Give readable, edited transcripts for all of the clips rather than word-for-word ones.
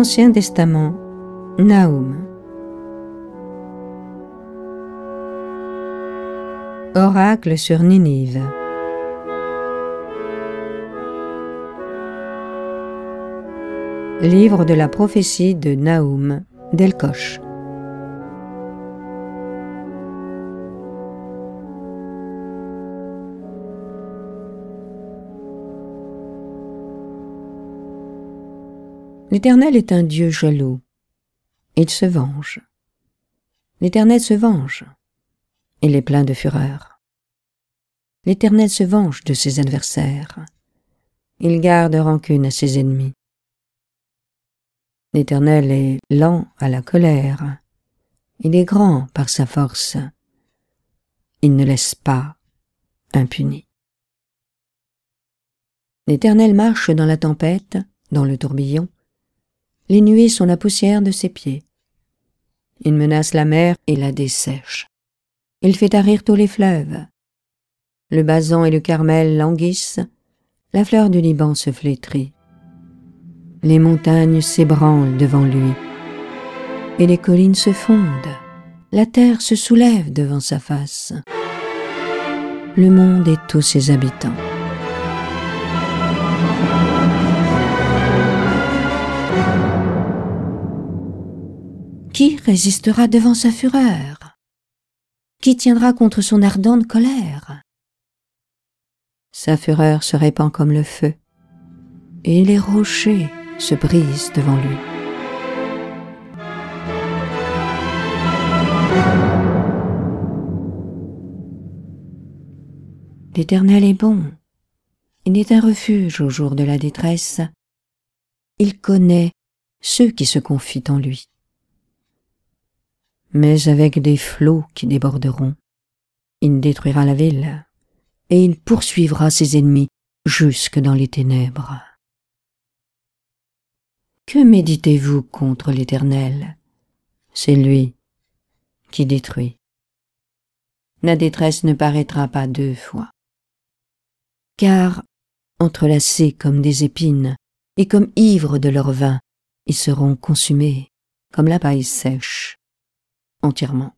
Ancien Testament, Nahum. Oracle sur Ninive. Livre de la prophétie de Nahum d'Elkosh. L'Éternel est un Dieu jaloux. Il se venge. L'Éternel se venge. Il est plein de fureur. L'Éternel se venge de ses adversaires. Il garde rancune à ses ennemis. L'Éternel est lent à la colère. Il est grand par sa force. Il ne laisse pas impuni. L'Éternel marche dans la tempête, dans le tourbillon. Les nuées sont la poussière de ses pieds. Il menace la mer et la dessèche. Il fait tarir tous les fleuves. Le Basan et le Carmel languissent, la fleur du Liban se flétrit. Les montagnes s'ébranlent devant lui, et les collines se fondent. La terre se soulève devant sa face. Le monde et tous ses habitants. Qui résistera devant sa fureur? Qui tiendra contre son ardente colère? Sa fureur se répand comme le feu, et les rochers se brisent devant lui. L'Éternel est bon. Il est un refuge au jour de la détresse. Il connaît ceux qui se confient en lui. Mais avec des flots qui déborderont, il détruira la ville, et il poursuivra ses ennemis jusque dans les ténèbres. Que méditez-vous contre l'Éternel? C'est lui qui détruit. La détresse ne paraîtra pas deux fois. Car, entrelacés comme des épines, et comme ivres de leur vin, ils seront consumés comme la paille sèche. Entièrement.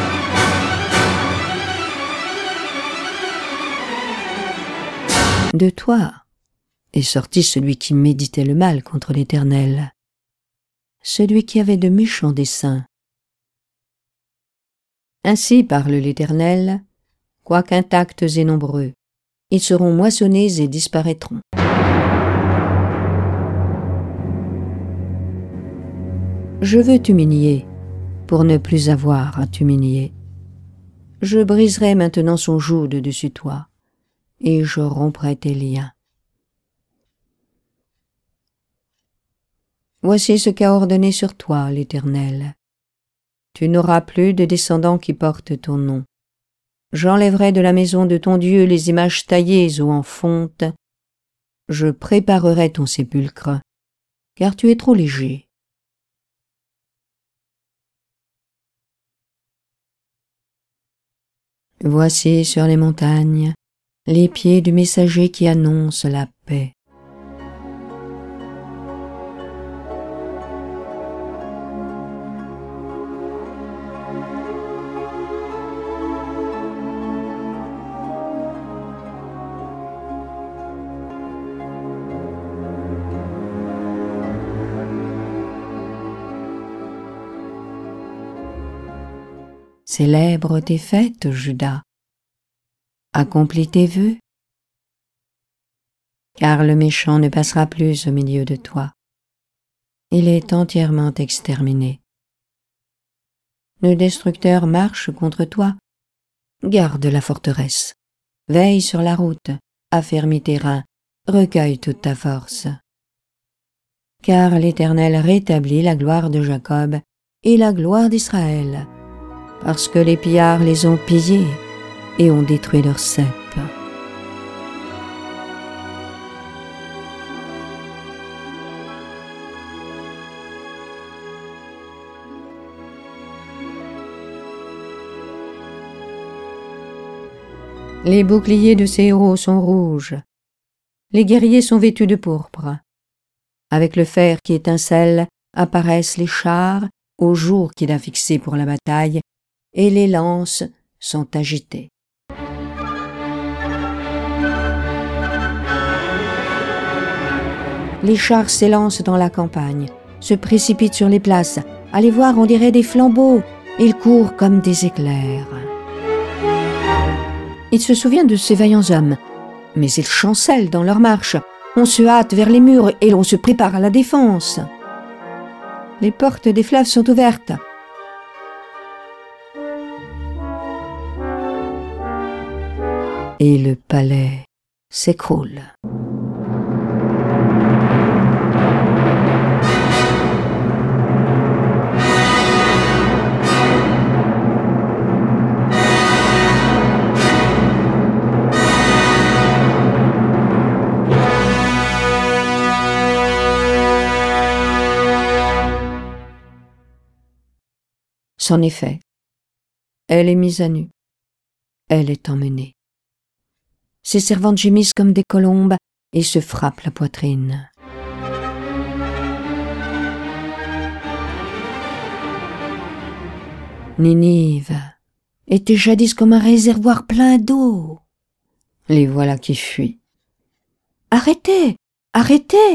De toi est sorti celui qui méditait le mal contre l'Éternel, celui qui avait de méchants desseins. Ainsi parle l'Éternel, quoiqu'intacts et nombreux, ils seront moissonnés et disparaîtront. Je veux t'humilier, pour ne plus avoir à t'humilier. Je briserai maintenant son joug de dessus toi, et je romprai tes liens. Voici ce qu'a ordonné sur toi l'Éternel. Tu n'auras plus de descendants qui portent ton nom. J'enlèverai de la maison de ton Dieu les images taillées ou en fonte. Je préparerai ton sépulcre, car tu es trop léger. Voici sur les montagnes les pieds du messager qui annonce la paix. Célèbre tes fêtes, Juda. Accomplis tes vœux, car le méchant ne passera plus au milieu de toi. Il est entièrement exterminé. Le destructeur marche contre toi. Garde la forteresse. Veille sur la route, affermis tes reins, recueille toute ta force. Car l'Éternel rétablit la gloire de Jacob et la gloire d'Israël, parce que les pillards les ont pillés et ont détruit leurs ceps. Les boucliers de ces héros sont rouges. Les guerriers sont vêtus de pourpre. Avec le fer qui étincelle, apparaissent les chars au jour qu'il a fixé pour la bataille, et les lances sont agitées. Les chars s'élancent dans la campagne, se précipitent sur les places. Allez voir, on dirait des flambeaux. Ils courent comme des éclairs. Il se souvient de ces vaillants hommes, mais ils chancellent dans leur marche. On se hâte vers les murs et l'on se prépare à la défense. Les portes des fleuves sont ouvertes. Et le palais s'écroule. C'en est fait. Elle est mise à nu. Elle est emmenée. Ses servantes gémissent comme des colombes et se frappent la poitrine. Ninive était jadis comme un réservoir plein d'eau. Les voilà qui fuient. « Arrêtez! Arrêtez !»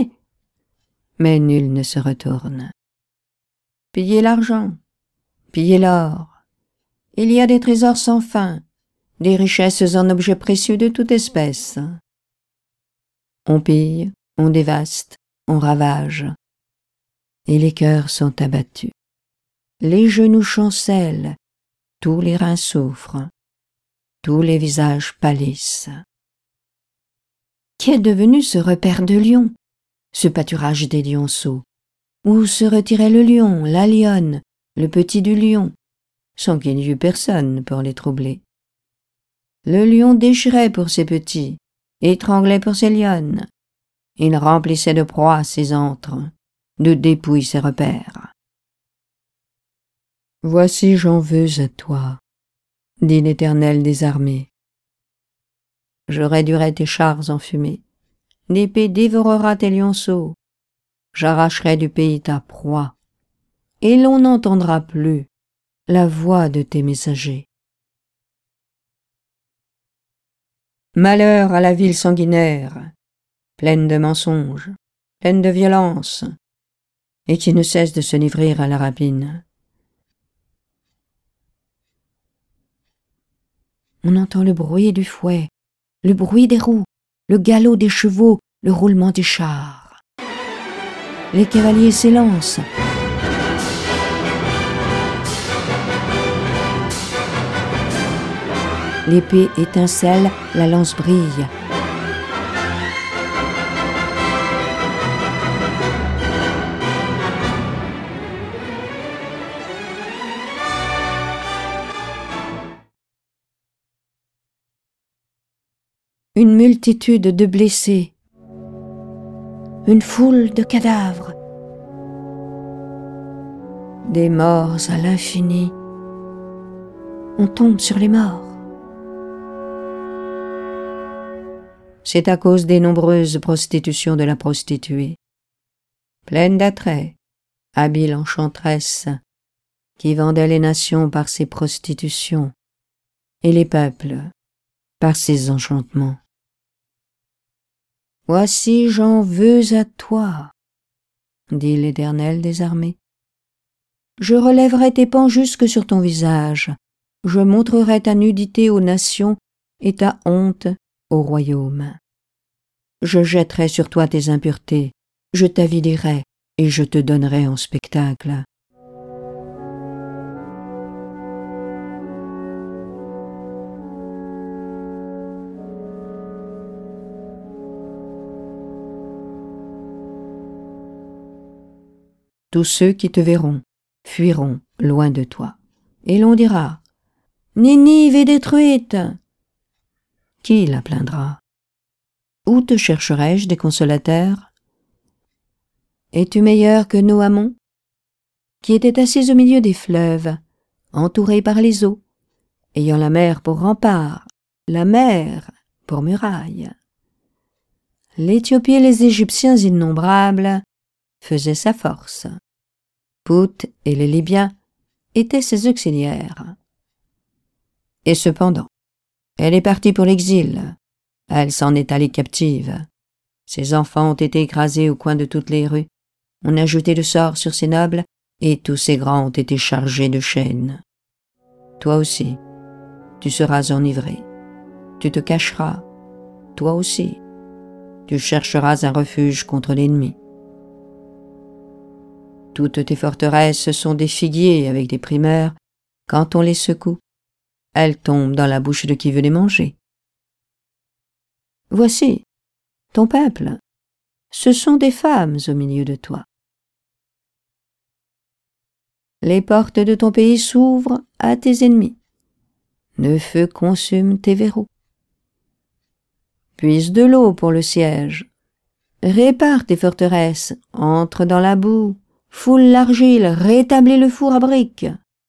Mais nul ne se retourne. « Pillez l'argent, pillez l'or. Il y a des trésors sans fin, des richesses en objets précieux de toute espèce. On pille, on dévaste, on ravage, et les cœurs sont abattus. Les genoux chancellent, tous les reins souffrent, tous les visages pâlissent. Qu'est devenu ce repère de lions, ce pâturage des lionceaux, où se retirait le lion, la lionne, le petit du lion, sans qu'il n'y eût personne pour les troubler. Le lion déchirait pour ses petits, étranglait pour ses lionnes. Il remplissait de proies ses antres, de dépouilles ses repères. « Voici j'en veux à toi, dit l'Éternel des armées. Je réduirai tes chars en fumée, l'épée dévorera tes lionceaux, j'arracherai du pays ta proie, et l'on n'entendra plus la voix de tes messagers. Malheur à la ville sanguinaire, pleine de mensonges, pleine de violence, et qui ne cesse de se livrer à la rapine. On entend le bruit du fouet, le bruit des roues, le galop des chevaux, le roulement des chars. Les cavaliers s'élancent. L'épée étincelle, la lance brille. Une multitude de blessés, une foule de cadavres, des morts à l'infini. On tombe sur les morts. C'est à cause des nombreuses prostitutions de la prostituée, pleine d'attraits, habile enchanteresse, qui vendait les nations par ses prostitutions et les peuples par ses enchantements. Voici j'en veux à toi, dit l'Éternel des armées. Je relèverai tes pans jusque sur ton visage, je montrerai ta nudité aux nations et ta honte au royaume. Je jetterai sur toi tes impuretés, je t'avilerai et je te donnerai en spectacle. Tous ceux qui te verront fuiront loin de toi, et l'on dira « Ninive est détruite !» Qui la plaindra? Où te chercherai-je des consolateurs? Es-tu meilleur que Noamon, qui était assis au milieu des fleuves, entouré par les eaux, ayant la mer pour rempart, la mer pour muraille? L'Éthiopie et les Égyptiens innombrables faisaient sa force. Phut et les Libyens étaient ses auxiliaires. Et cependant, elle est partie pour l'exil. Elle s'en est allée captive. Ses enfants ont été écrasés au coin de toutes les rues. On a jeté le sort sur ses nobles, et tous ses grands ont été chargés de chaînes. Toi aussi, tu seras enivré. Tu te cacheras. Toi aussi, tu chercheras un refuge contre l'ennemi. Toutes tes forteresses sont des figuiers avec des primeurs. Quand on les secoue, elles tombent dans la bouche de qui veut les manger. Voici, ton peuple, ce sont des femmes au milieu de toi. Les portes de ton pays s'ouvrent à tes ennemis. Le feu consume tes verrous. Puise de l'eau pour le siège. Répare tes forteresses, entre dans la boue, foule l'argile, rétablis le four à briques.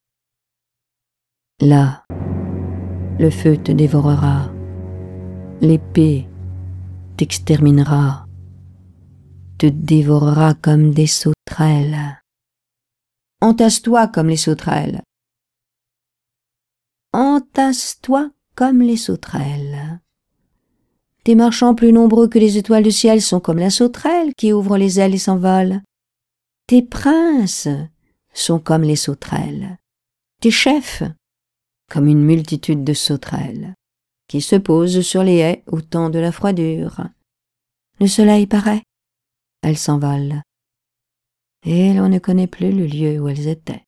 Là, le feu te dévorera, l'épée t'exterminera, te dévorera comme des sauterelles. Entasse-toi comme les sauterelles. Entasse-toi comme les sauterelles. Tes marchands plus nombreux que les étoiles du ciel sont comme la sauterelle qui ouvre les ailes et s'envole. Tes princes sont comme les sauterelles. Tes chefs, comme une multitude de sauterelles, qui se posent sur les haies au temps de la froidure. Le soleil paraît, elles s'envolent, et l'on ne connaît plus le lieu où elles étaient.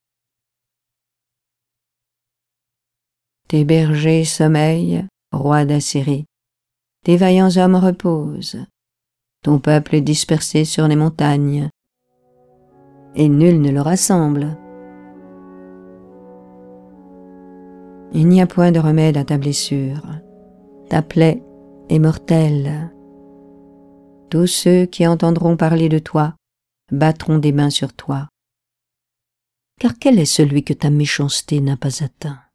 Tes bergers sommeillent, roi d'Assyrie, tes vaillants hommes reposent, ton peuple est dispersé sur les montagnes, et nul ne le rassemble. Il n'y a point de remède à ta blessure, ta plaie est mortelle. Tous ceux qui entendront parler de toi battront des mains sur toi. Car quel est celui que ta méchanceté n'a pas atteint?